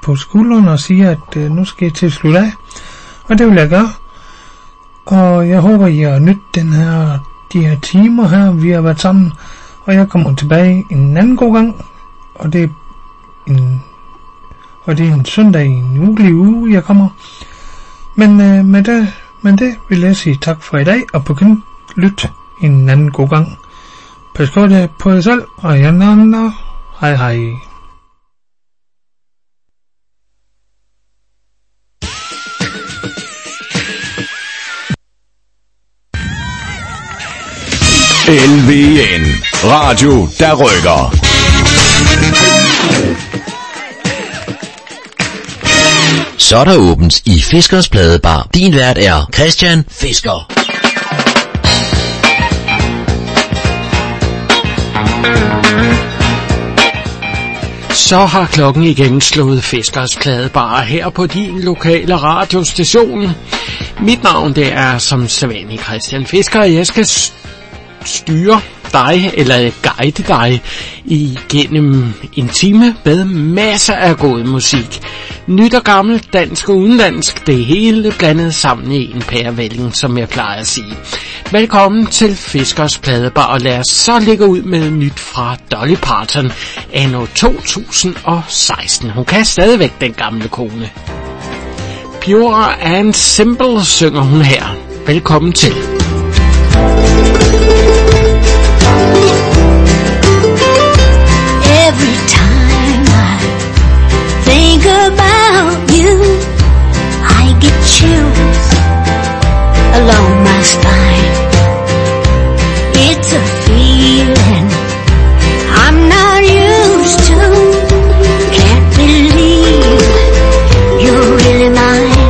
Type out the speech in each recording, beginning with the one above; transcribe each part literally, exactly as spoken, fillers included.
på skulderen og siger, at øh, nu skal I til at slutte af. Og det vil jeg gøre. Og jeg håber, I har nydt den her, de her timer her, vi har været sammen. Og jeg kommer tilbage en anden god gang. Og det er en, og det er en søndag i en ugelig uge, jeg kommer. Men øh, med, det, med det vil jeg sige tak for i dag, og på lyt en anden god gang. Pas godt på jer selv, og jeg andre. Hej hej. L V N. Radio, der rykker. Så er der åbent i Fiskers Pladebar. Din vært er Christian Fisker. Så har klokken igen slået Fiskers Pladebar her på din lokale radiostation. Mit navn det er som sædvanlig Christian Fisker, og jeg skal styre dig, eller guide dig igennem en time med masser af god musik. Nyt og gammelt, dansk og udenlandsk, det hele blandet sammen i en pærevælling, som jeg plejer at sige. Velkommen til Fiskers Pladebar, og lad os så lægge ud med nyt fra Dolly Parton anno to tusind og seksten. Hun kan stadigvæk den gamle kone. Pure and Simple synger hun her. Velkommen til. Every time I think about you, I get chills along my spine. It's a feeling I'm not used to. Can't believe you're really mine.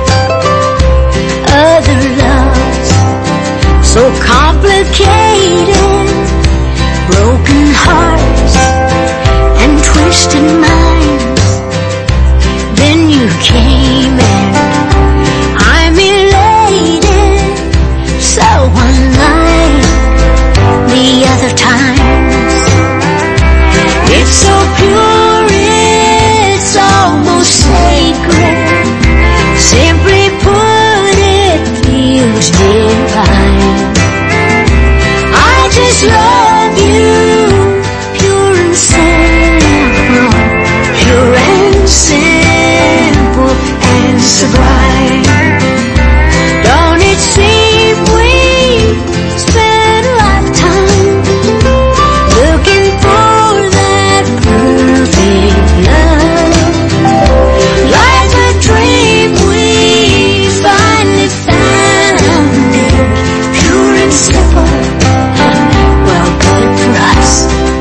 Other loves so complicated, broken hearts and twisted minds. Then you came and I'm elated, so unlike the other times. It's so pure, it's almost sacred. Simply put, it feels divine. I just love you, pure and simple, pure and simple and sublime. Don't it seem we spent a lifetime looking for that perfect love? Like a dream we finally found it, pure and simple. Well, good for us.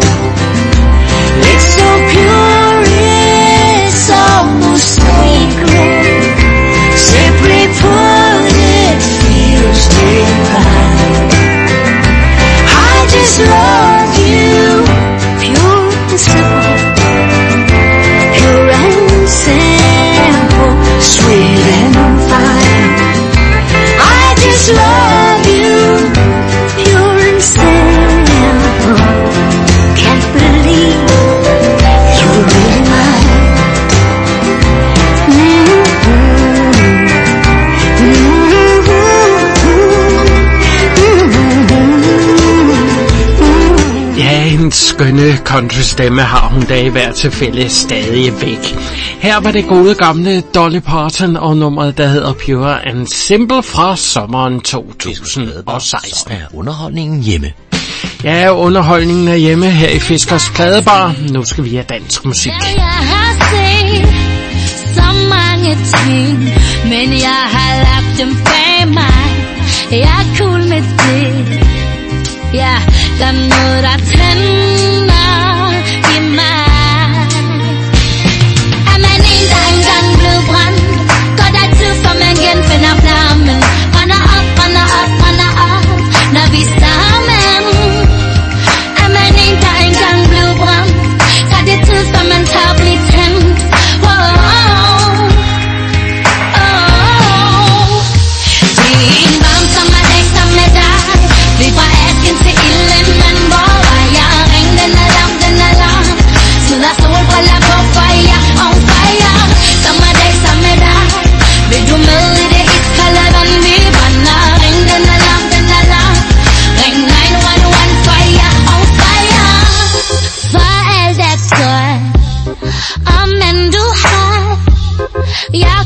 It's so pure, it's almost sacred. Simply put, it feels divine. I just love you, pure and simple, pure and simple, sweet and fine. I just love you, pure and simple. Can't believe you're really mine. Ja, en skønne countrystemme har hun da i hvert tilfælde stadig væk. Her var det gode gamle Dolly Parton og nummeret, der hedder Pure and Simple fra sommeren to tusind og seksten. Så er underholdningen hjemme. Ja, underholdningen er hjemme her i Fiskers Pladebar. Nu skal vi have dansk musik. Ja, jeg har set så mange ting, men jeg har lagt dem bag mig. Jeg er cool med det. Ja, der er noget, der tænder i mig. Er man en, der engang blev brændt, går der tid, for man genfinder flammen. Brænder op, brænder op, brænder op, når vi er sammen. Er man en, der engang blev brændt, tager det tid, for man tager blive tændt. Oh, oh, oh. Det er en varm sommerdag som med dig. Vi fra asken til ilden, men hvor var jeg? Ring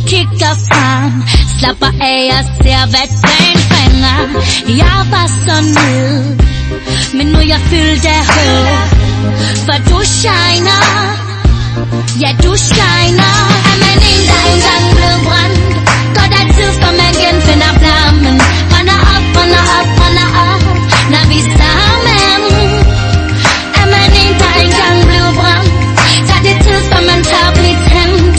kigger frem, slapper af og ser hvad dagen bringer. Jeg var så nede, men nu er jeg fyldt af håb, for du shiner, ja du shiner. Er man en der engang blev brændt, går der tid for man genfinder flammen. Brænder op, brænder op, brænder op, når vi er sammen. Er man en der engang blev brændt, tager det tid for man tør blive tændt.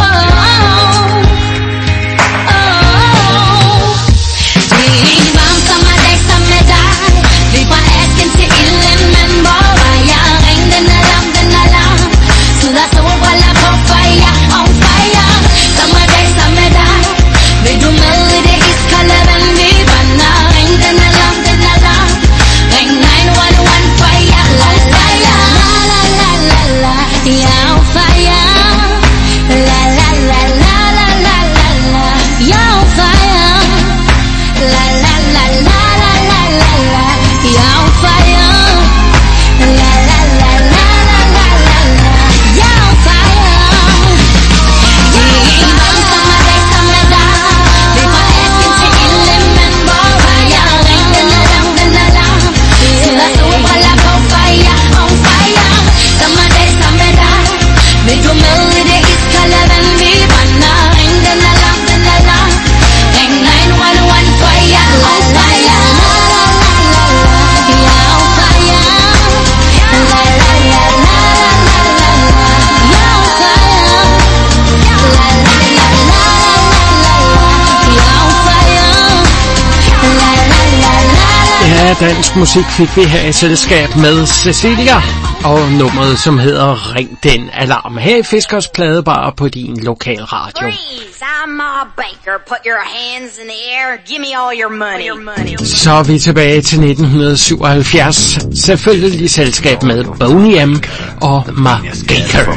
Dansk musik fik vi her i selskab med Cecilia og nummeret, som hedder Ring den alarm, her i Fiskers Pladebar på din lokal radio. Freeze, I'm Ma Baker. Put your hands in the air. Give me all your money. Your money. Så er vi tilbage til nitten syvoghalvfjerds. Selvfølgelig selskab med Boney M og Ma Baker.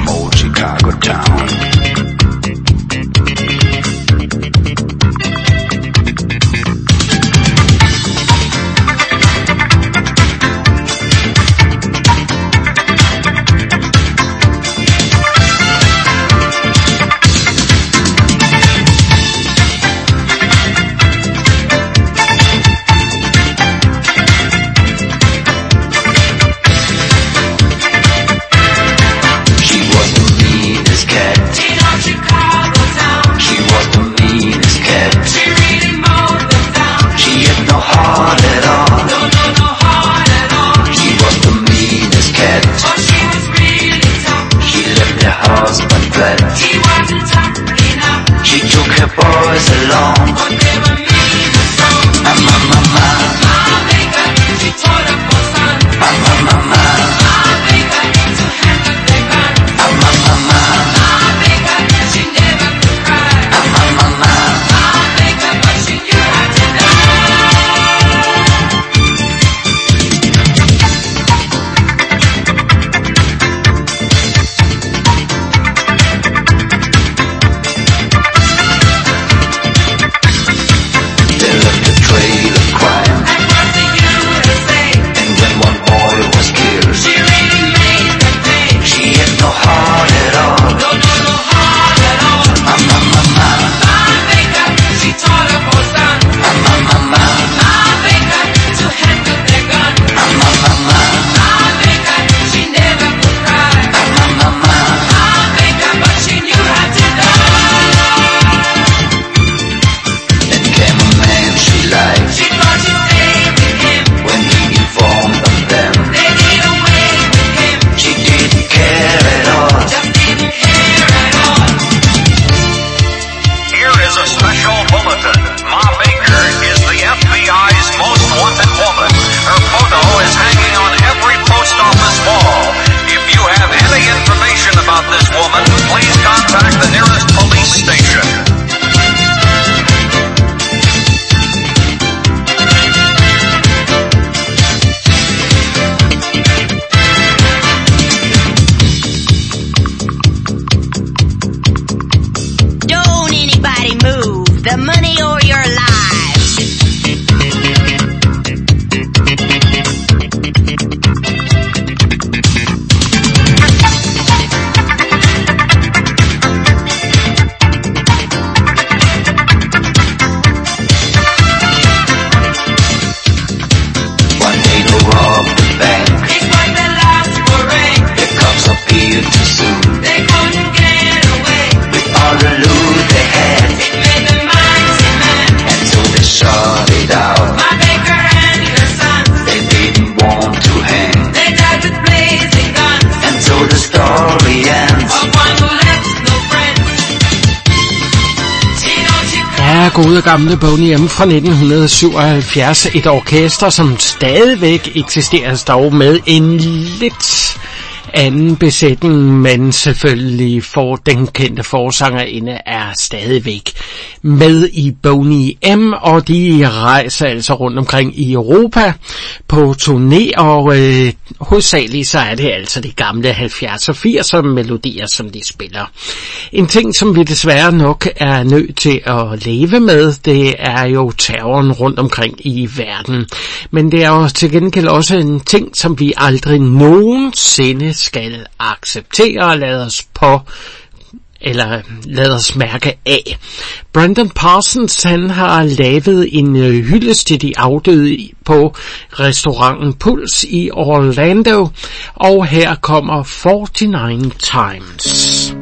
gode gamle Boney M fra nitten syvoghalvfjerds. Et orkester, som stadigvæk eksisterer, dog med en lidt anden besætning, men selvfølgelig for den kendte forsangerinde er stadigvæk med i Boney M, og de rejser altså rundt omkring i Europa på turné, og øh, hovedsageligt så er det altså de gamle halvfjerds og firser melodier, som de spiller. En ting, som vi desværre nok er nødt til at leve med, det er jo terroren rundt omkring i verden. Men det er jo til gengæld også en ting, som vi aldrig nogensinde skal acceptere og lade os på eller lad os mærke af. Brandon Parsons, han har lavet en hyldest til de afdøde på restauranten Puls i Orlando, og her kommer forty-nine Times.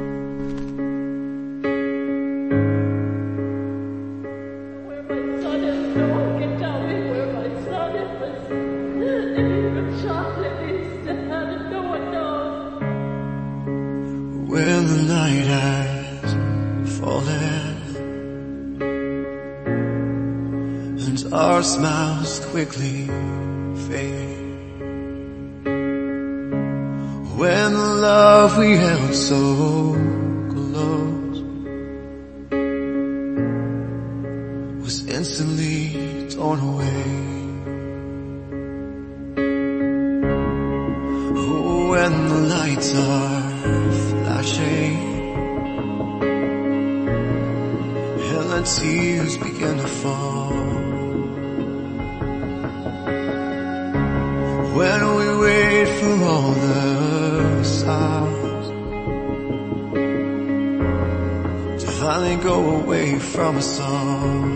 When the night has fallen and our smiles quickly fade, when the love we held so close was instantly torn away, when the lights are flashing and the tears begin to fall, when we wait for all the sounds to finally go away from us all.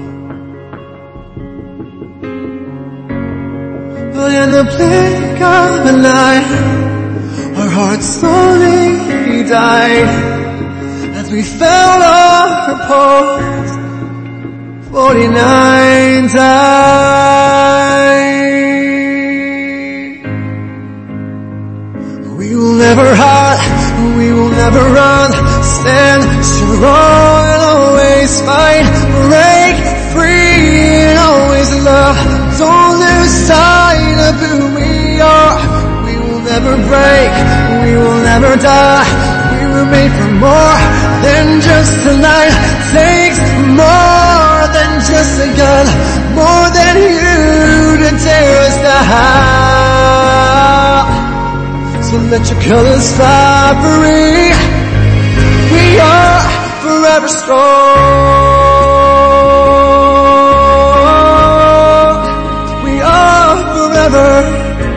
But in the blink of an eye, our hearts slowly died as we felt our pulse forty-nine times. We will never hide, we will never run, stand strong and always fight, break free and always love. Don't lose sight of who we are. Never break, we will never die. We were made for more than just tonight. Takes more than just a gun, more than you to tear us down. So let your colors fly free. We are forever strong. We are forever.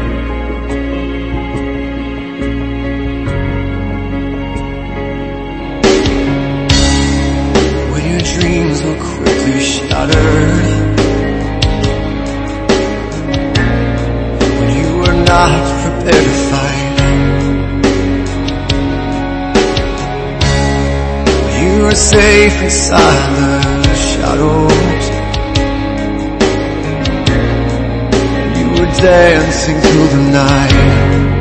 Shattered when you were not prepared to fight, when you were safe inside the shadows, when you were dancing through the night,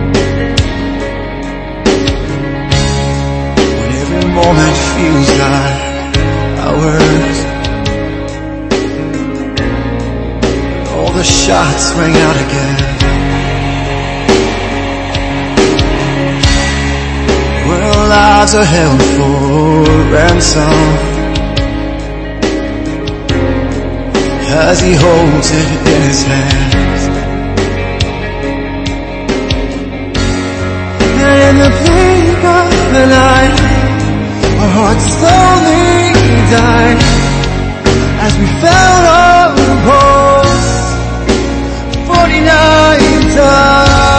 when every moment feels like ours. The shots rang out again, where lives are held for ransom, as he holds it in his hands. And in the blink of an eye, our hearts slowly died as we felt our pulse forty-nine times.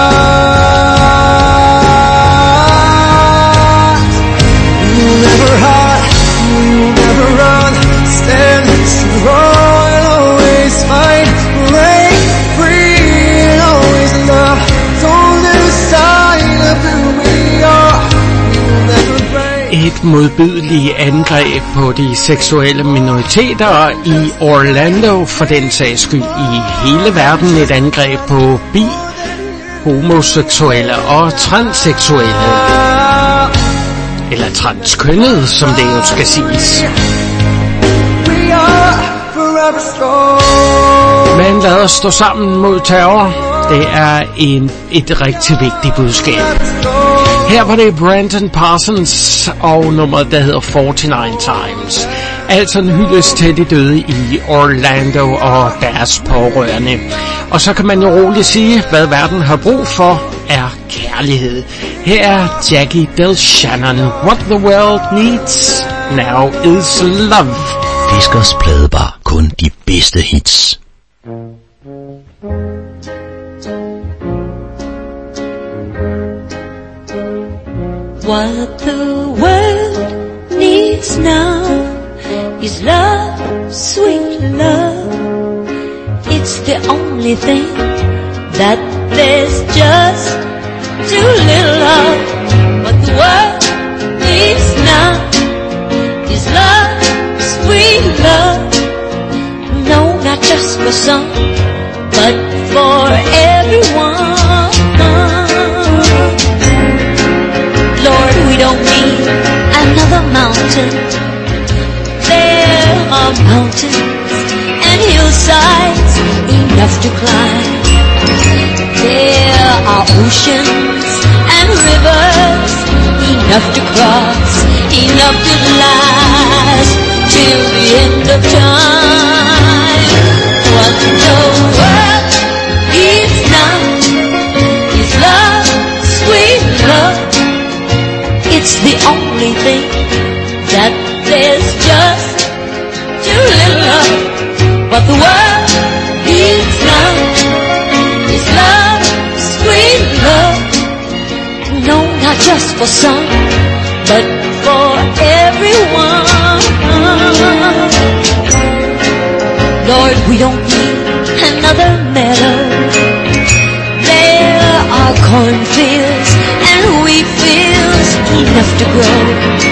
We will never hide, we will never run, stand strong and always fight, break free and always love. Don't lose sight of who we are. We will never break. Et modbydeligt angreb på de seksuelle minoriteter i Orlando, for den sags skyld i hele verden. Et angreb på bi, homoseksuelle og transseksuelle, eller transkønnede, som det jo skal siges. We are forever strong. Men lad os stå sammen mod terror. Det er en, et rigtig vigtigt budskab. Her var det Brandon Parsons og nummeret, der hedder forty-nine Times. Altså en hyldest til de døde i Orlando og deres pårørende. Og så kan man jo roligt sige, hvad verden har brug for, er kærlighed. Her er Jackie DelShannon. What the world needs now is love. Fiskers Pladebar. Kun de bedste hits. What the world needs now is love, sweet love. It's the only thing that there's just too little of. What the world needs now is love, sweet love. No, not just for some, but for everyone. Lord, we don't need another mountain. There are mountains and hillsides enough to climb. There are oceans and rivers enough to cross, enough to last till the end of time. What the world needs now is love, sweet love. It's the only thing that there's just too little of. What the world needs now is love, sweet love. No, not just for some, but for everyone. Lord, we don't need another meadow. There are cornfields and wheat fields enough to grow.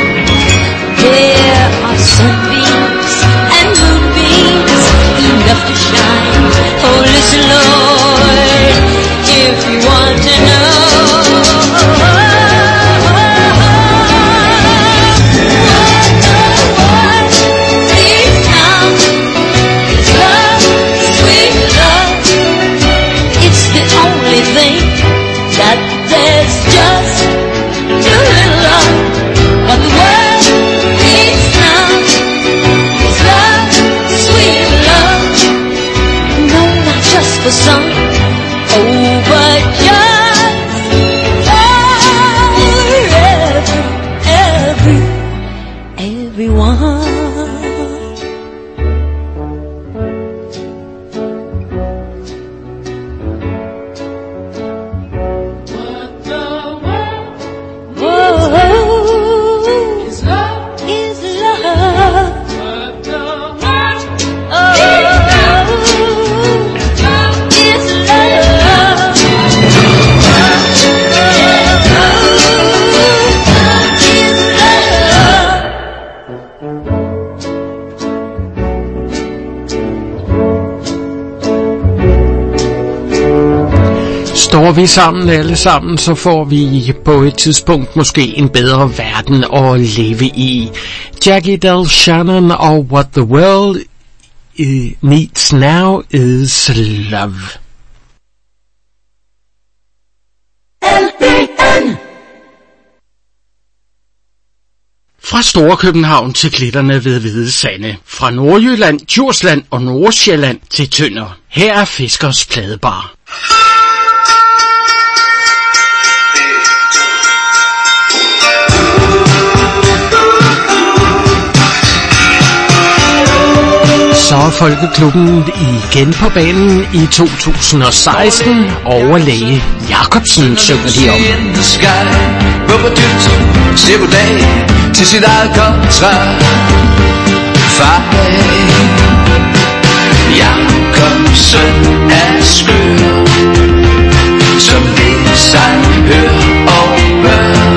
There are sunbeams and moonbeams enough to shine. Oh, listen, Lord, if you want to know. Thing that there's just too little of. What the world needs now is love, sweet love. No, not just for some, oh, but just for every, every, everyone. Står vi sammen alle sammen, så får vi på et tidspunkt måske en bedre verden at leve i. Jackie DelShannon og What the World Needs Now is Love. L B N. Fra Storkøbenhavn til klitterne ved Hvide Sande. Fra Nordjylland, Djursland og Nordsjælland til Tønder. Her er Fiskers Pladebar. Så er Folkeklubben igen på banen i to tusind og seksten. Overlæge Jacobsen synger de om. Hugger dybt, ser goddag til sit eget kontrakt. Far Jacobsen er skør, som det sig hør og bør.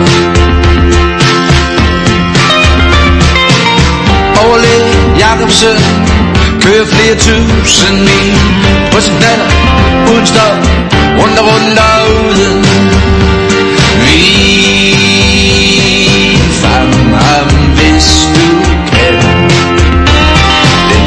Overlæge Jacobsen kører flere tusind mil på sin knaller, uden stop, rundt og rundt og uden. Vi fang ham, hvis du kan. Den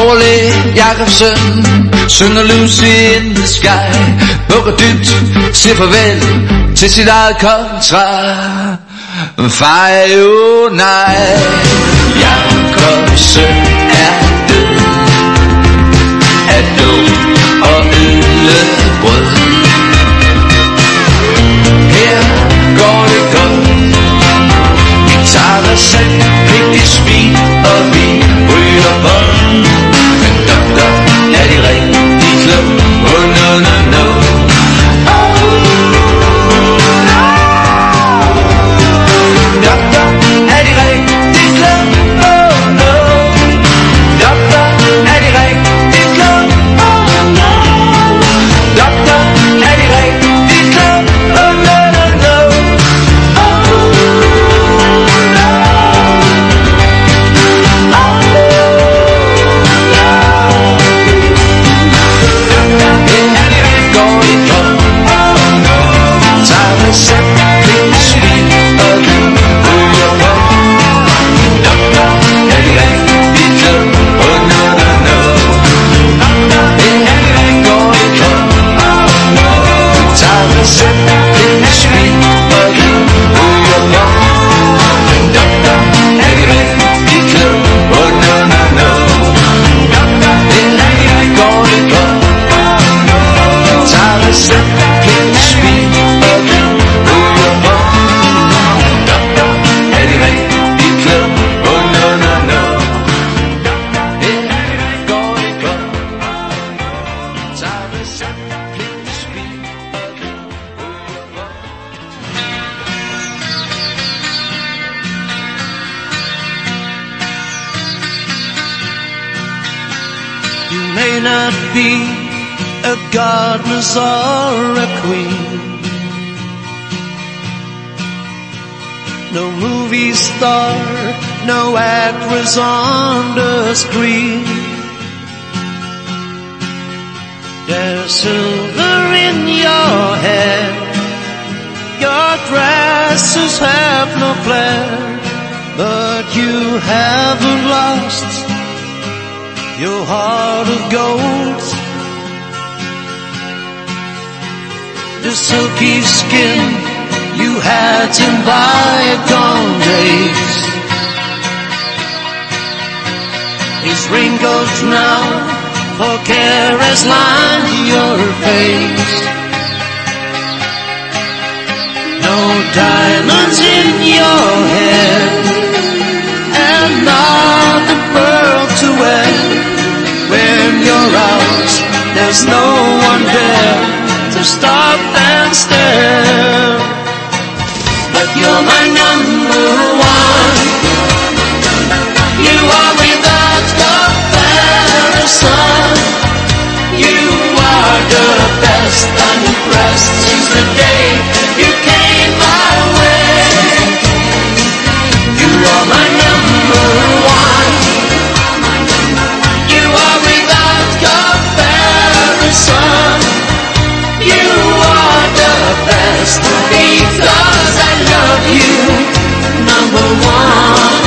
Overlæg Jakobsen synger Lucy in the Sky, bukker dybt, siger farvel til sit eget kontra. Fej, oh nej, Jakobsen er død af død og øllebrød. Her går det godt, vi tager os selv, rigtig smil og vi ryger bånd. Men doktor, er de rigtig klog? Oh no no no. Doktor, er de rigtig klog? Oh no. Doktor, er de rigtig klog? Oh no. Doktor, er de rigtig klog? Oh no no no. Oh no. Goddess or a queen, no movie star, no actress on the screen. There's silver in your hair, your dresses have no flair, but you haven't lost your heart of gold. The silky skin you had in bygone days is wrinkled now, for care has lined your face. No diamonds in your hair, and not a pearl to wear. When you're out, there's no one there to stop and stare. But you're my number one. You are without comparison. You are the best. I'm impressed since the day you came my way. You are my number one. You are without comparison. You are the best because I love you, number one.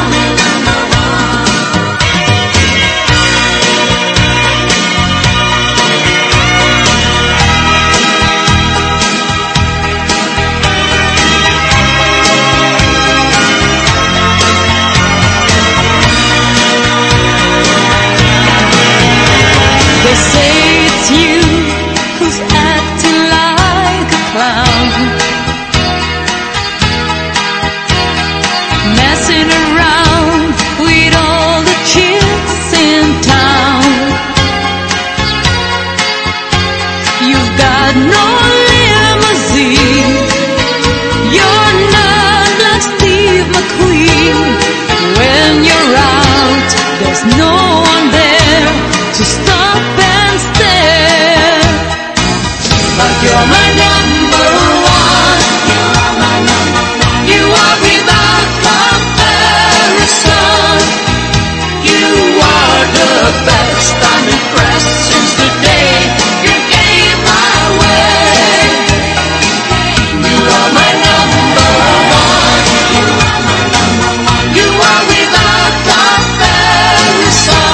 They say it's you who's acting like a clown, messing around with all the chicks in town. You've got no limousine, you're not like Steve McQueen. When you're out, there's no one there to stop and stare. But you're my number one. You are without comparison. You are the best. I'm impressed since the day you came my way. You are my number one. You are without comparison.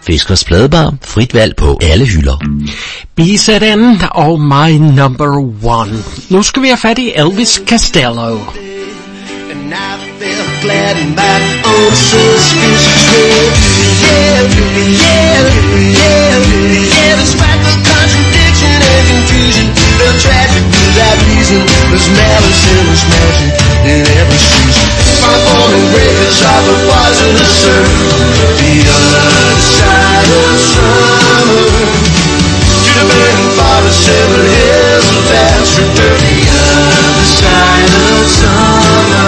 Fiskers Pladebar. Frit valg på alle hylder. B Z N og My Number One. Nu skal vi have fat i Elvis Costello. And I felt glad in my own suspicious way. Yeah, yeah, yeah, yeah. Despite the contradiction and confusion, felt tragic without reason. There's malice and there's magic in every season. My born and breakers are the poisonous surf. The other side of summer. To the burning forest, seven hills of fast return. The other side of summer.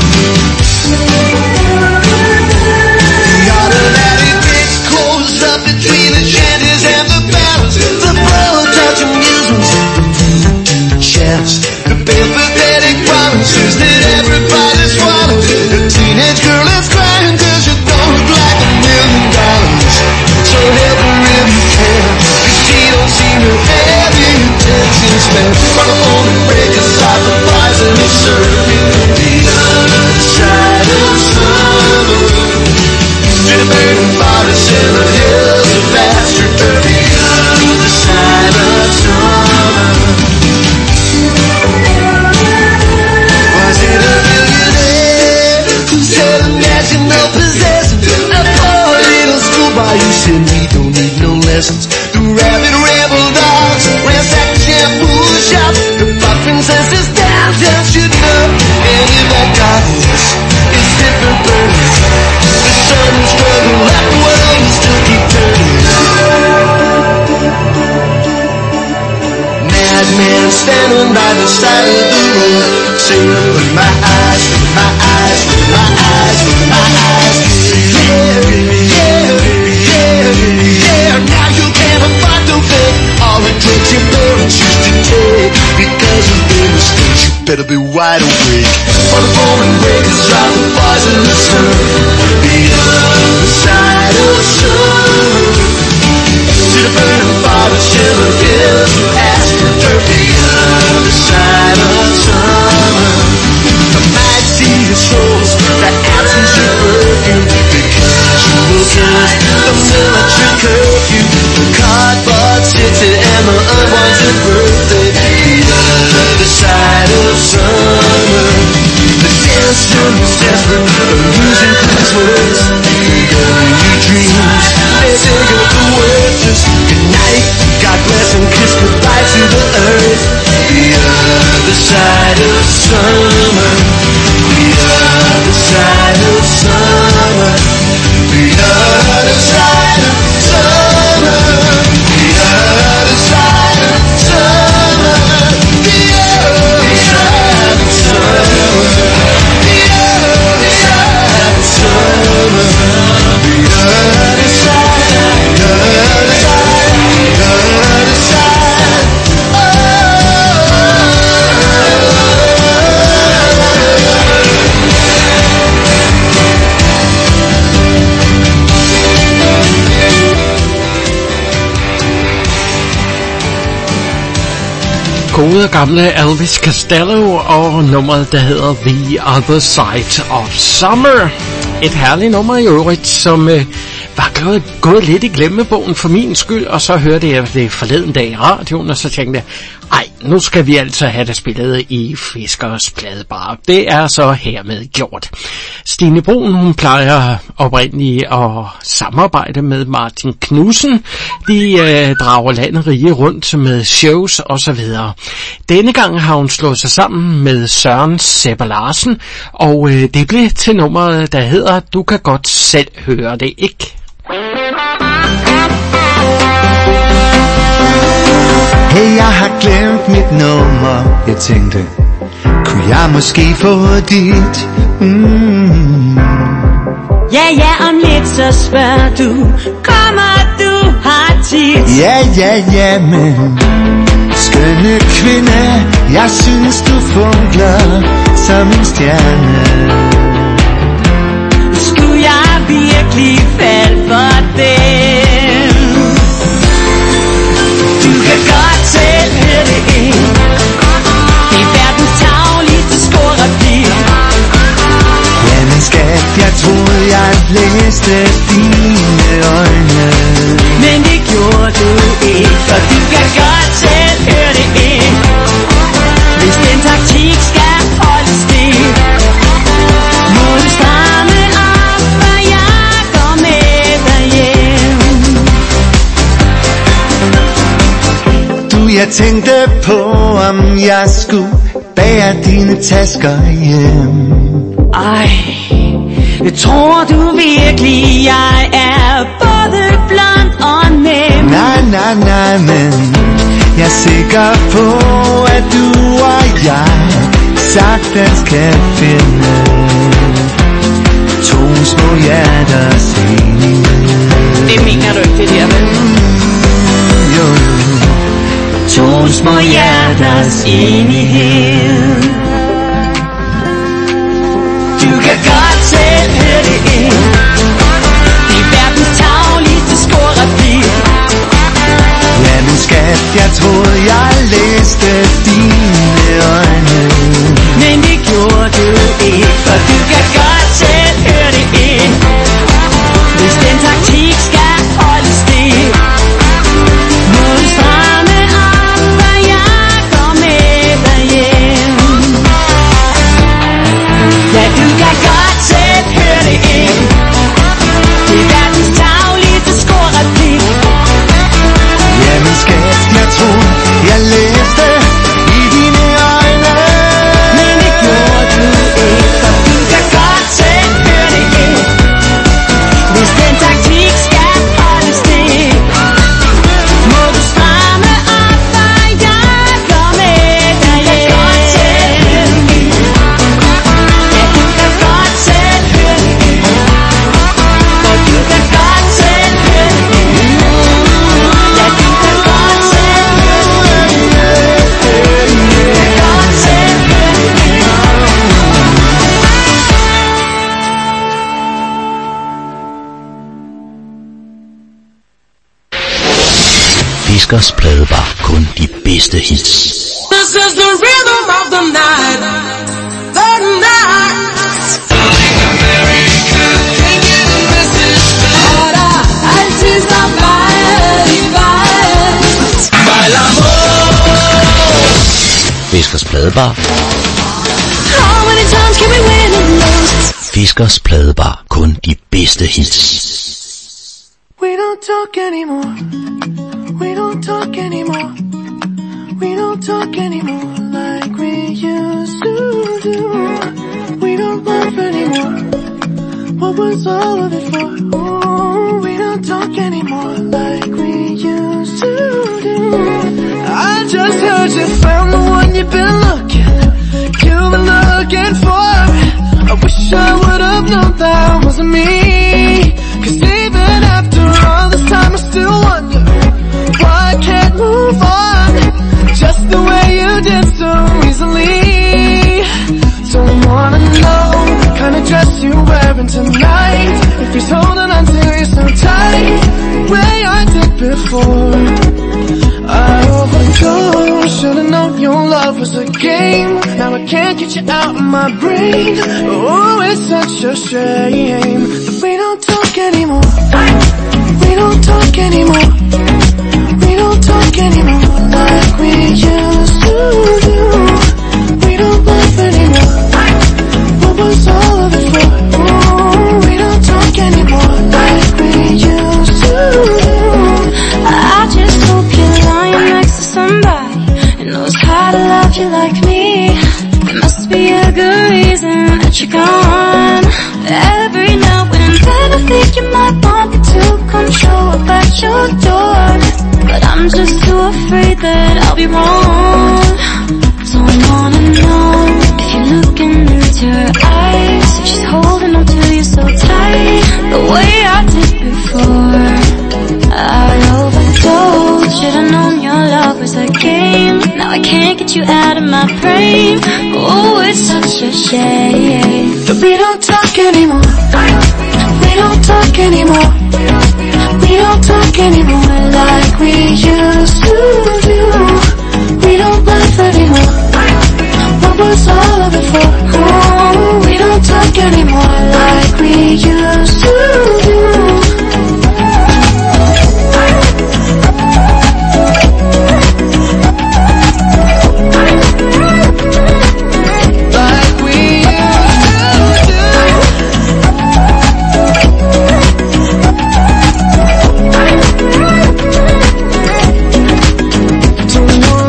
The automatic pit closed up between the shanties and the battles. The blood-touching musings, shouts, the pathetic promises that everybody swallows. The teenage girl is crying 'cause you don't look like a million dollars. So help her if you can, 'cause she don't seem to have the intentions, man. Run up on the breakers off the poison of surfing. The other side of summer. To the burning forest and the hills of faster turn. The other side of summer. Was it a millionaire who said imagine no possession? A poor little schoolboy who said we don't need no lessons. The rabid rebel dogs ransacked shampoo shops. The pop princesses downtown should know. And if that darkness is different burning, the sun will struggle like the world will still keep turning. Madman standing by the side of the road, saying with my eyes, with my eyes, with my eyes, with my eyes. Yeah, yeah, yeah, yeah. Now you can't afford to fake all the drugs your parents used to take. Because of their mistakes, you better be wide awake. For the falling breakers are the poisonous sun. The other side of summer. To the burning forest, shiver hills of astroturf. The other side of summer. The might see your souls, the absence of perfume. The casual guns, the military curfew. The cardboard city and the unwanted birthday. The other side of summer. The dancing desperate, losing Christmas. Forgetting your dreams, they dig up the words. Just good night, God bless and kiss goodbye to the earth. The other side of summer. The other side of summer. The other side of summer. The other side of summer. The other side of summer. The other side of summer. The other side, the other side, the other side. Gode gamle Elvis Costello og nummeret, der hedder The Other Side of Summer. Et herligt nummer i øvrigt, som øh, var gået, gået lidt i glemmebogen for min skyld, og så hørte jeg det forleden dag i radioen, og så tænkte jeg, ej, nu skal vi altså have det spillet i Fiskers Pladebar. Det er så hermed gjort. Stine Brun, hun plejer oprindeligt at samarbejde med Martin Knudsen. De øh, drager landet rige rundt med shows og så videre. Denne gang har hun slået sig sammen med Søren Sebber Larsen, og øh, det blev til nummeret, der hedder Du kan godt selv høre det, ikke? Hey, jeg har glemt mit nummer. Jeg tænkte, kunne jeg måske få dit? Mm. Ja, ja, om lidt så spørger du, kommer du her tit? Ja, ja, ja, men skønne kvinde, jeg synes du funkler som en stjerne. Skulle jeg virkelig falde for dem? Du kan godt selv høre det ind. Det er verdens tagligste scorerbil. Jamen skat, jeg troede jeg læste dine øjne. Jeg tænkte på, om jeg skulle bære dine tasker hjem. Ej, tror du virkelig, jeg er både blond og nem? Nej, nej, nej, men jeg er sikker på, at du og jeg sagtens kan finde to små hjerters enighed. Det mener du ikke, det der, vel? Jo, jo. To små hjerters enighed. Du kan godt selv høre det ind. Det er verdens tagligste skoreplik. Ja, min skat, jeg troede, jeg læste dine øjne. Men det gjorde du ikke, for du kan godt selv høre det ind. Hvis den taktik skal holdes stil, må du stramme op, og jeg går med dig hjem. Ja, du kan godt selv høre det ind. Det er verdens tagligste skoreplik. Ja, min skat, jeg troede, jeg læste i dine øjne. Men det gjorde du ikke, for du kan godt selv høre det ind. Hvis den taktik skal holdes stil, må du stramme op, og jeg går med dig hjem. Ja, du kan godt selv høre det ind. For du kan godt selv høre det ind. Ja, du kan godt selv høre det ind. Du kan godt selv høre det ind. Fiskers Pladebar. Kun de bedste hits. This is the rhythm of the night, the night. Ahora, altid som vej, vej. Fiskers Pladebar. How many times can we win and lose? Fiskers Pladebar. Kun de bedste hits. We don't talk anymore. We don't talk anymore. We don't talk anymore like we used to do. We don't laugh anymore. What was all of it for? Oh, we don't talk anymore like we used to do. I just heard you found the one you've been looking, you've been looking for. I wish I would have known that wasn't me. Cause even after all this time I still wonder why I can't move on just the way you did so easily. Don't wanna know the kind of dress you're wearing tonight, if he's holding on to you so tight, the way I did before. I overdosed, should've known your love was a game. Now I can't get you out of my brain. Oh, it's such a shame that we don't talk anymore. We don't talk anymore. We don't talk anymore like we used to do. We don't laugh anymore. What was all of it for? Oh, we don't talk anymore like we used to do. I just hope you're lying next to somebody who knows how to love you like me. There must be a good reason that you're gone. Every now and then I think you might want me to come show up at your door, but I'm just too afraid that I'll be wrong. Don't wanna know if you're looking into her eyes, if she's holding on to you so tight, the way I did before. I overdosed, should've known your love was a game. Now I can't get you out of my brain. Oh, it's such a shame that we don't talk anymore. We don't talk anymore. We don't talk anymore like we used to do. We don't laugh anymore. What was all of it for? Oh, we don't talk anymore like we used to do. Don't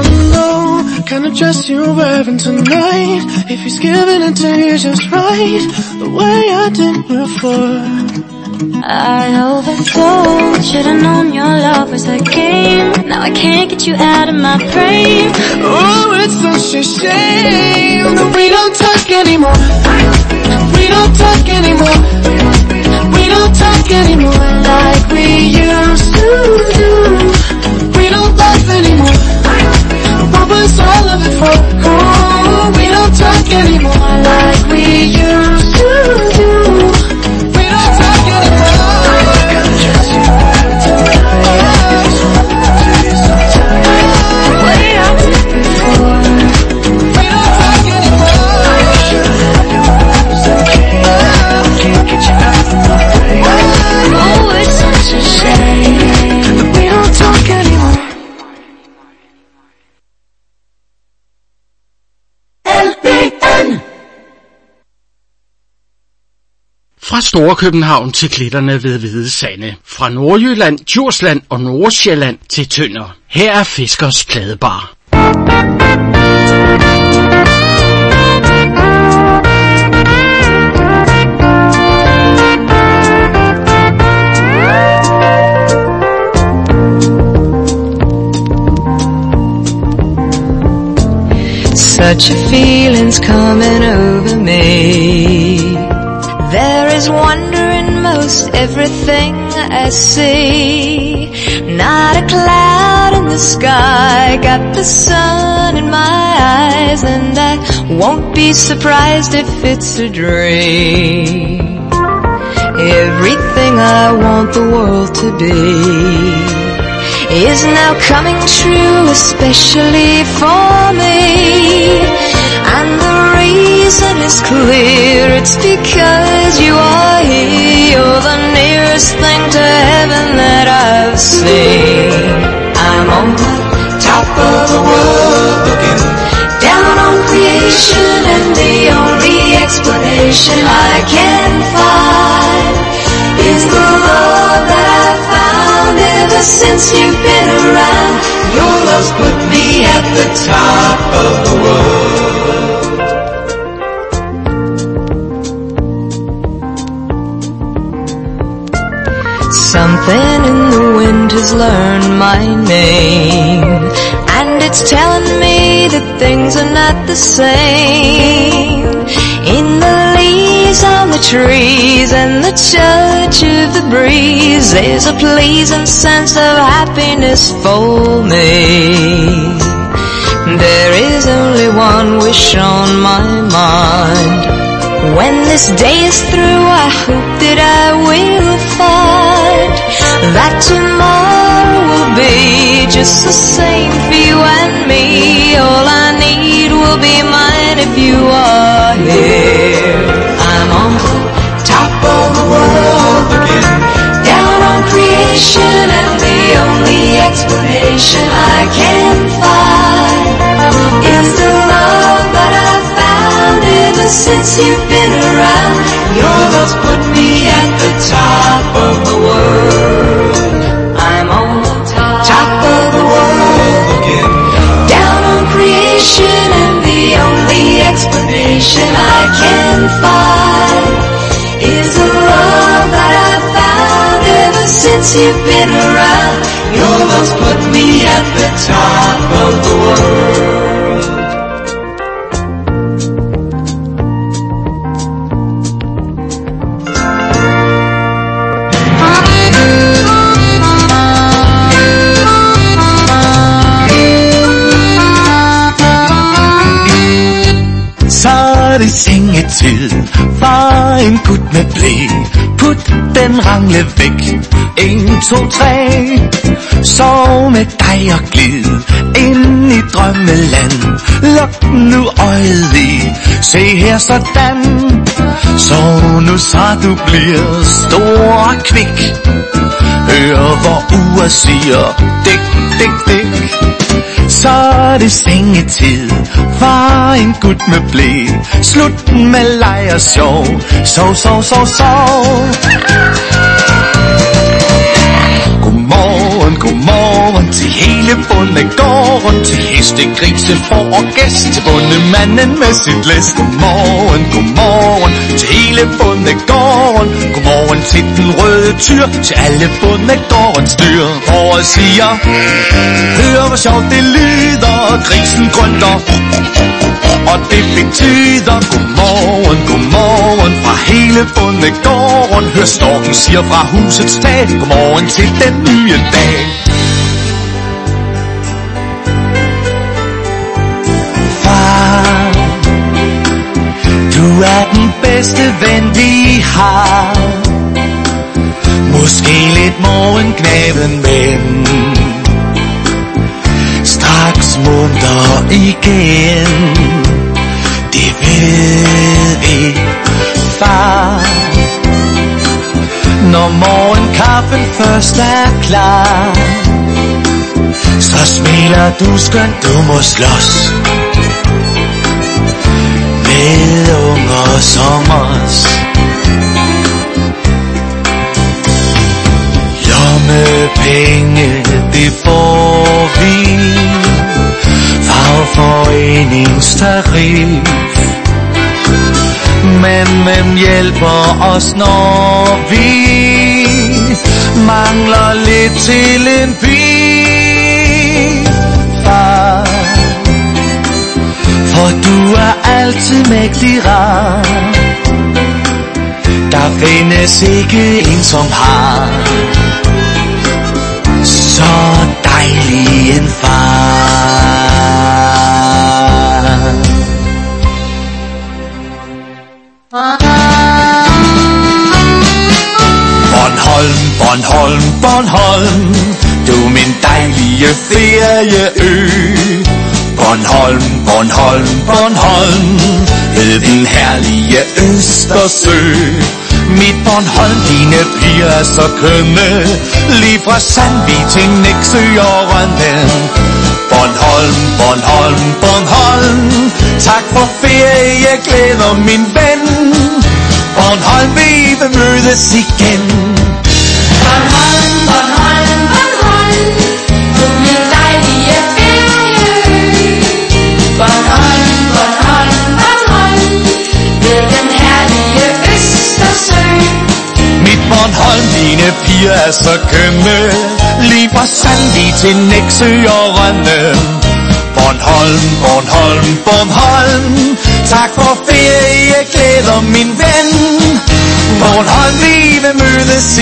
he's giving it to you just right, the way I did before. I overthought, should've known your love was a game. Now I can't get you out of my brain. Oh, it's such a shame that we don't talk anymore. We don't talk anymore. We don't talk anymore like we used to do. We don't laugh anymore. What was all of it for? Oh, we don't talk anymore like we used to do. We don't talk anymore. Way I did before. We don't talk anymore. Can't get you out of my way. Oh, it's such a shame that we don't talk anymore. L B N. Fra Store København til klitterne ved Hvide Sande. Fra Nordjylland, Djursland og Nordsjælland til Tønder. Her er Fiskers Pladebar. Such a feeling's coming over me. There is wonder in most everything I see. Not a cloud in the sky, got the sun in my eyes, and I won't be surprised if it's a dream. Everything I want the world to be is now coming true, especially for me. And the reason is clear, it's because you are here. You're the nearest thing to heaven that I've seen. I'm on the top of the world, looking down on creation, and the only explanation I can find is the love that I've found ever since you've been around. Your love's put me at the top of the world. Something in the wind has learned my name, and it's telling me that things are not the same. In the leaves on the trees and the touch of the breeze, there's a pleasing sense of happiness for me. There is only one wish on my mind. When this day is through, I hope that I will find that tomorrow will be just the same for you and me. All I need will be mine if you are here. I'm on the top of the world, looking down on creation, and the only explanation I can find is the love that I've found ever since you've been around. Your love's put me at the top of the world. I'm on the top of the world, looking down on creation, and the only explanation I can find is the love that I've found ever since you've been around. Your love's put me at the top of the world. Det sengetid, var en gut med blæ. Put den rangle væk, en, to, tre. Sov med dig og glid ind i drømmeland. Luk nu øjet i, se her sådan. Sov nu så du bliver stor og kvik. Hør hvor uret siger, dæk, dæk, dæk. Så er det sengetid, far en gut med blæ. Slut med leg og sjov, sov, sov, sov, sov. Godmorgen, godmorgen til hele bondegården, til heste, grise, får og gæst, til bondemanden med sit læs. Godmorgen, godmorgen, til hele bondegården, godmorgen til den røde tyr, til alle bondegårdens dyr. Året siger, hør hvor sjovt det lyder, grisen grønter, og det betyder godmorgen, godmorgen fra hele bondegården. Hør storken siger fra husets tag, godmorgen til den nye dag. Far, du er den bedste ven vi har, måske lidt morgenknaben ven, straks munter igen, det ved vi, far. Når morgenkaffen først er klar, så smiler du skønt, du må slås med unger som os. Lommepenge, det får vi, fagforeningstarif. Men hvem hjælper os, når vi mangler lidt til en bil, far? For du er altid mægtig rar, der findes ikke en som har så dejlig en far. Bornholm, Bornholm, Bornholm, du min dejlige ferieø. Bornholm, Bornholm, Bornholm, ved den herlige Østersø. Mit Bornholm, dine piger er så kønne, lige fra Sandvig til Nexø og Rønne. Bornholm, Bornholm, Bornholm, tak for ferie, glæder min ven. Bornholm, vi vil mødes igen. Bornholm, Bornholm, Bornholm, du min dejlige ferieø. Bornholm, Bornholm, Bornholm, ved den herlige Østersø. Mit Bornholm, dine piger er så kønne, lige fra Sandvig til Nexø og Rønne. Bornholm, Bornholm, Bornholm, tak for ferie, glæder min ven. Bornholm, vi vil mødes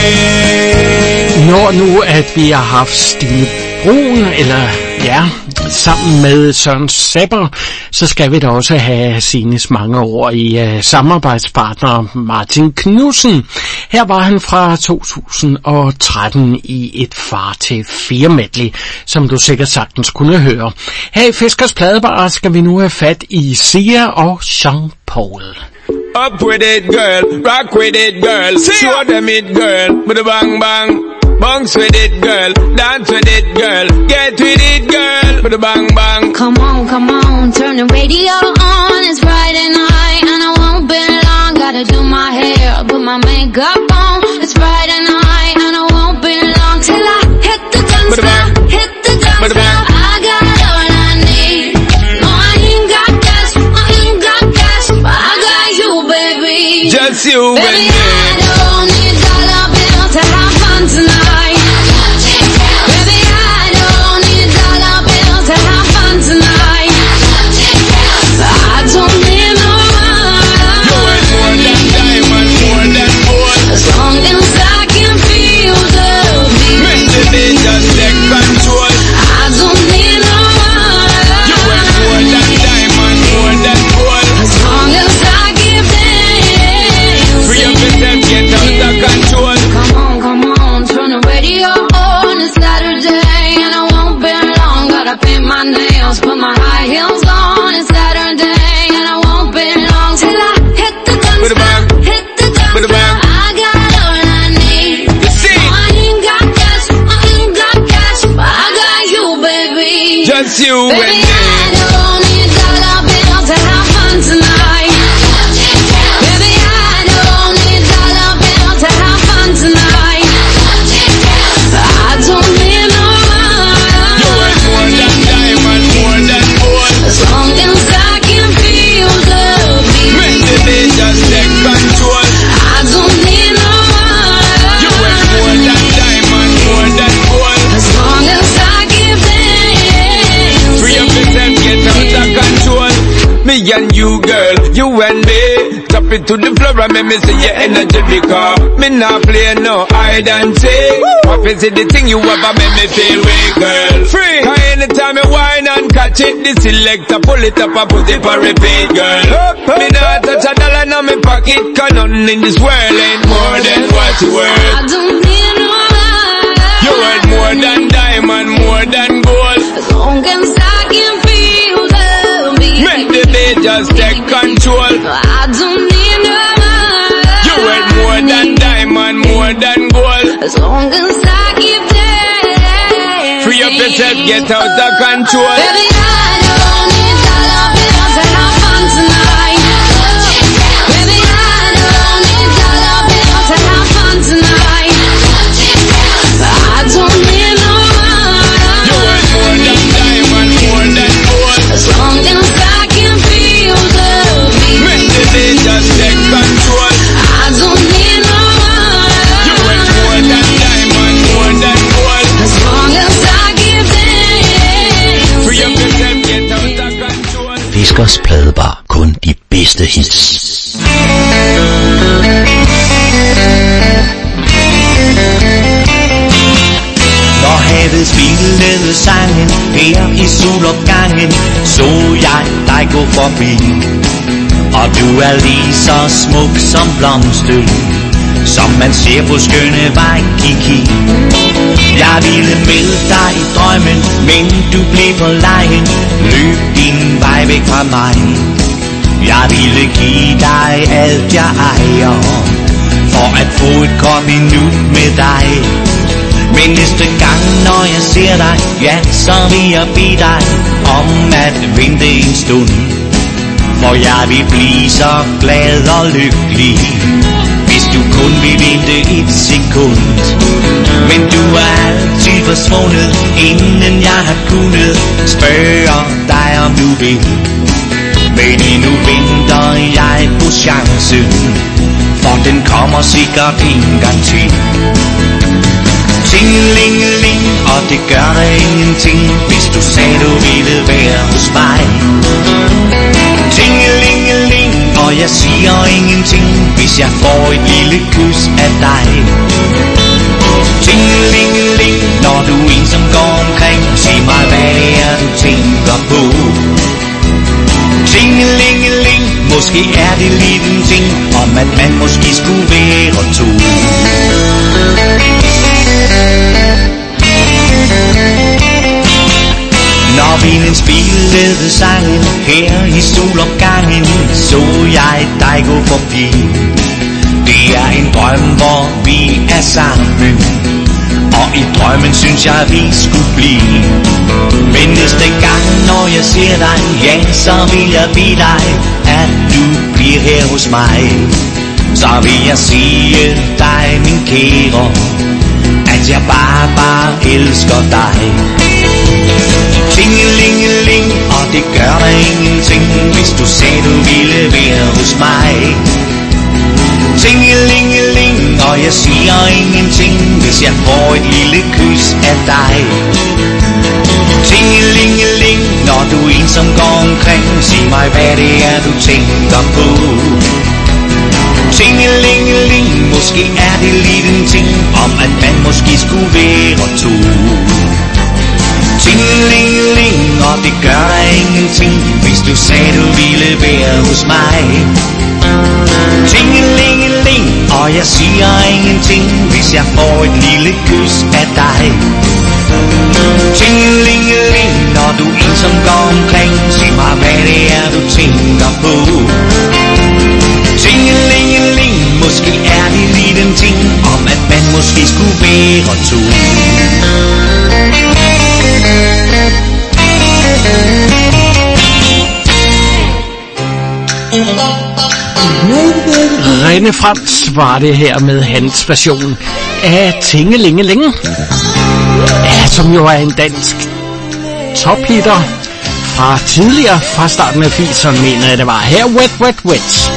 igen. Når nu at vi har haft Stine Brun, eller ja, sammen med Søren Sepper, så skal vi da også have Sines mange år i uh, samarbejdspartner Martin Knudsen. Her var han fra to tusind og tretten i et far til fire medley, som du sikkert sagtens kunne høre. Her i Fiskers Pladebar skal vi nu have fat i Sia og Jean Paul. Up with it, girl, rock with it, girl, show them it, girl, with a bang bang. Bounce with it, girl, dance with it, girl, get with it, girl, with a bang bang. Come on, come on, turn the radio on, it's Friday night and I won't be long. Gotta do my hair, put my makeup on, it's Friday night and I won't be long till I hit the dance floor, hit the dance floor. I got all I need, no I ain't got cash, I ain't got cash, but I got you, baby. Just you baby, and me. I don't need dollar bills to have fun tonight. Baby, I don't need dollar bills to have fun tonight. I don't need no money. You ain't more than diamond, more than gold. As long as I can feel the beat. Mr. D just take control. I don't need no money. You ain't more than diamond, more than gold. As long as I give them. Free up yourself, get out of control. Come on, come on, turn the and you, girl, you and me. Tap it to the floor and make me see your energy because me not play no hide and seek. What is it the thing you ever make me feel way, girl? Free. Cause anytime you whine and catch it, the selector pull it up and put it for repeat, girl. Up, up, me not touch a dollar in my pocket, cause nothing in this world ain't more than what you worth. I don't need no money. You worth more than diamond, more than gold. As long as I can feel the beat, make the beat just take control. I don't need no money. You worth more than diamond, more than gold. As long as I keep dancing. Free up yourself, get out of control. Baby, I don't need dollar bills to have fun tonight. Baby, I don't need dollar bills to have fun tonight. I don't need no money. You worth more than diamond, more than gold. As long as I can feel the beat, make the beat just take control. I don't need no money. You worth more than diamond, more than gold. As long as I keep dancing. Free up yourself, get out of control. Fiskers Pladebar. Kun de bedste hits. Når havet spillede sangen her i solopgangen, så jeg dig gå forbi. Og du er lige så smuk som blomsten, som man ser på skønne Waikiki. Jeg ville med dig i drømmen, men du blev for lejen. Løb din vej væk fra mig. Jeg ville give dig alt jeg ejer, for at få et kort minut med dig. Men næste gang når jeg ser dig, ja, så vil jeg bede dig om at vente en stund. For jeg vil blive så glad og lykkelig, hvis du kun vil vente et sekund. Men du er altid forsvundet, inden jeg har kunnet spørge dig om du vil. Men endnu venter jeg på chancen, for den kommer sikkert en gang til. Tingelingeling, og det gør der ingenting, hvis du sagde du ville være hos mig. Tingelingeling, og jeg siger ingenting, hvis jeg får et lille kys af dig. Tingelingeling, når du ensom går omkring, sig mig hvad det er du tænker på. Tingelingeling, måske er det lige en ting, om at man måske skulle være to. Når vinden spillede sangen her i solopgangen, så jeg dig gå forbi. Det er en drøm, hvor vi er sammen, og i drømmen synes jeg vi skulle blive. Men næste gang når jeg ser dig, ja, så vil jeg bede dig, at du bliver her hos mig. Så vil jeg sige dig, min kære, at jeg bare, bare elsker dig. Tingelingeling, og det gør der ingenting, hvis du sagde du ville være hos mig. Tingelingeling, og jeg siger ingenting, hvis jeg får et lille kys af dig. Tingelingeling, når du ensom går omkring, sig mig hvad det er du tænker på. Tingelingeling, måske er det lidt en ting, om at man måske skulle være to. Tingelingeling, og det gør der ingenting, hvis du sagde du ville være hos mig. Tingelingeling, og jeg siger ingenting, hvis jeg får et lille kys af dig. Tingelingeling, når du ensom går omkring, sig mig hvad det er du tænker på. Tingelingeling, måske er det lidt en ting, om at man måske skulle være to. René Frans var det her med hans version af Tingelingeling, ja, som jo er en dansk tophitter fra tidligere, fra starten af firserne, mener jeg det var. Her Wet Wet Wet.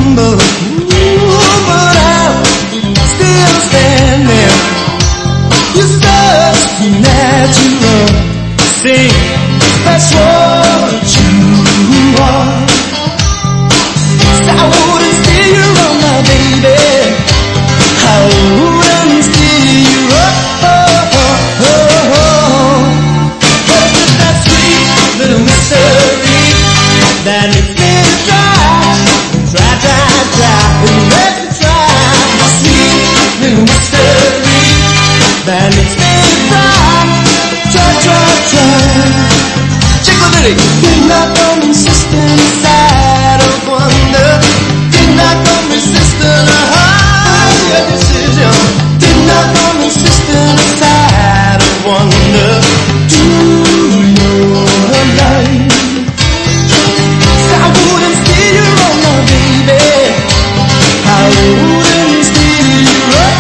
stumble. Ooh, but I'm still standing. You're such a natural. See, that's what you are. So I wouldn't steer you wrong, my baby. I wouldn't steer you up. Oh, oh, oh, oh. But it's just that sweet little mystery that makes me try, try, try, try, and let me try. The sweet little mystery that makes me try, try, try, try. Check the lyric. Did not come insistent inside of wonder. Did not come resistant a higher decision. Did not come resistant inside of wonder. Do your life. So I wouldn't steer you wrong, my baby. I wouldn't steer you wrong.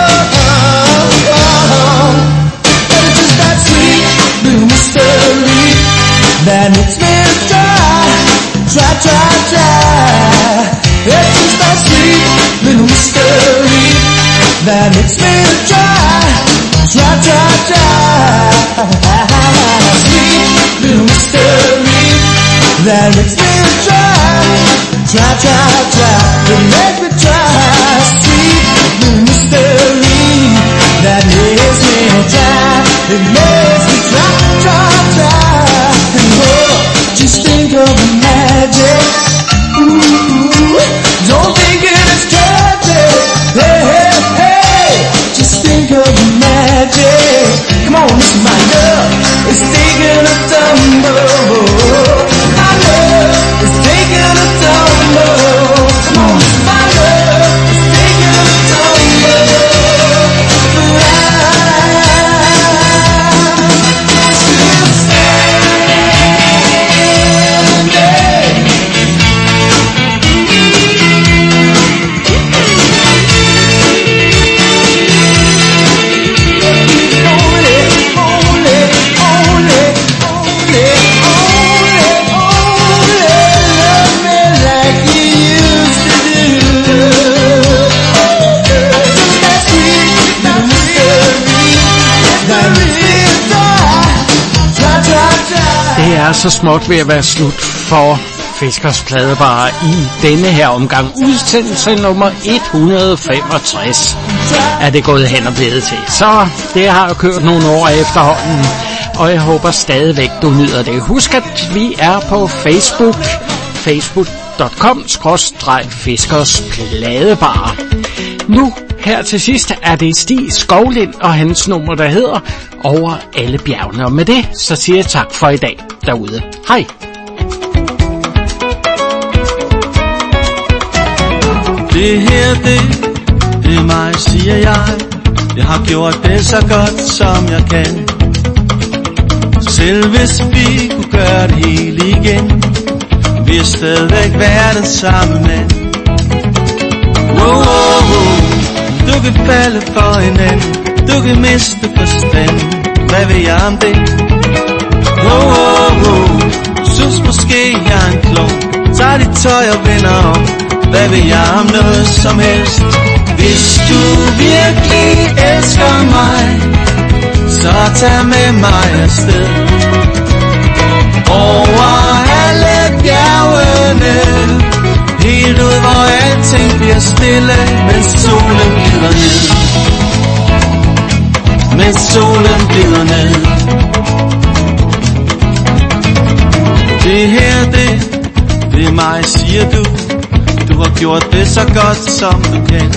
But it's just that sweet little mystery that makes me try, try, try, try. It's just that sweet little mystery that makes me try, try, try, try. Sweet little mystery that makes me try, try, try, try. That makes me try. Sweet little mystery that makes me try. It makes me try, try, try. Just think of the magic. Ooh, don't think it is tragic. Hey, hey, hey. Just think of the magic. Come on, listen, my love is taking a tumble. My love is taking a tumble. Come on, listen, my love is taking a tumble. But I still stand. Det er så småt ved at være slut for Fiskers Pladebar i denne her omgang. Udsendelse nummer et hundrede og femogtres er det gået hen og blevet til. Så det har jeg kørt nogle år efterhånden, og jeg håber stadigvæk du nyder det. Husk at vi er på Facebook, facebook punktum com skråstreg Fiskers Pladebar. Nu her til sidst er det Stig Skovlind og hans nummer, der hedder Over alle bjergene. Og med det, så siger jeg tak for i dag derude. Hej! Det her, det, det er mig, siger jeg. Jeg har gjort det så godt, som jeg kan. Selv hvis vi kunne gøre det hele igen, vi er stadigvæk være den samme mand. Wow, wow, wow. Du kan falde for hinanden, du kan miste forstand. Hvad vil jeg om det? Wow, wow, wow. Synes måske jeg er en klog. Tag dit tøj og vender om. Hvad vil jeg om noget som helst? Hvis du virkelig elsker mig, så tag med mig afsted. Over alle bjergene, helt ud hvor alting bliver stille, mens solen glider ned. Mens solen glider ned. Det her, det, det er mig, siger du. Du har gjort det så godt, som du kan.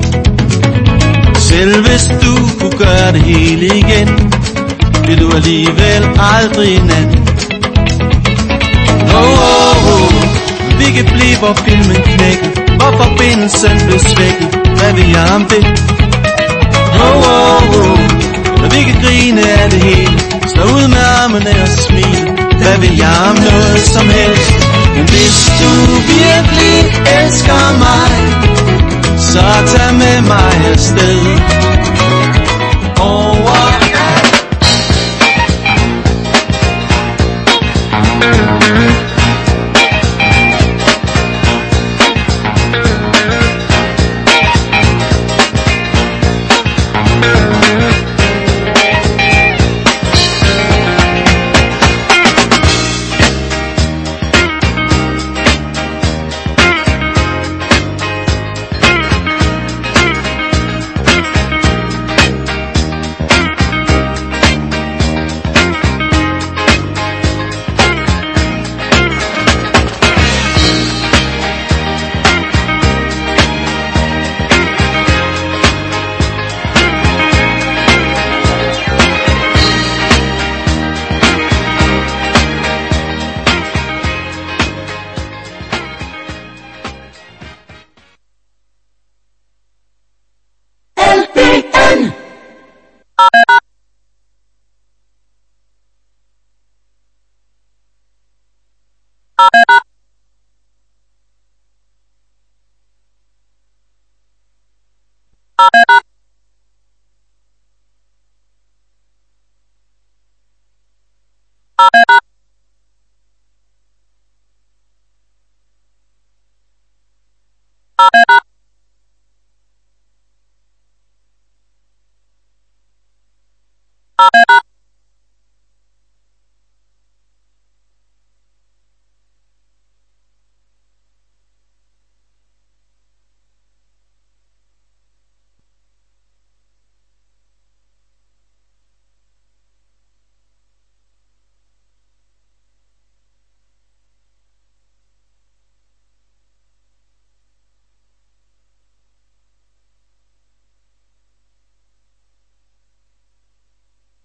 Selv hvis du kunne gøre det hele igen, vil du alligevel aldrig en anden. Oh, oh, oh. Vi kan blive, hvor filmen knækker, hvor forbindelsen blev svækket. Hvad vil jeg om det? Oh, oh, oh. Når vi kan grine af det hele, slå ud med armene og smile. Hvad vil jeg om noget som helst? Men hvis du virkelig elsker mig, så tag med mig afsted.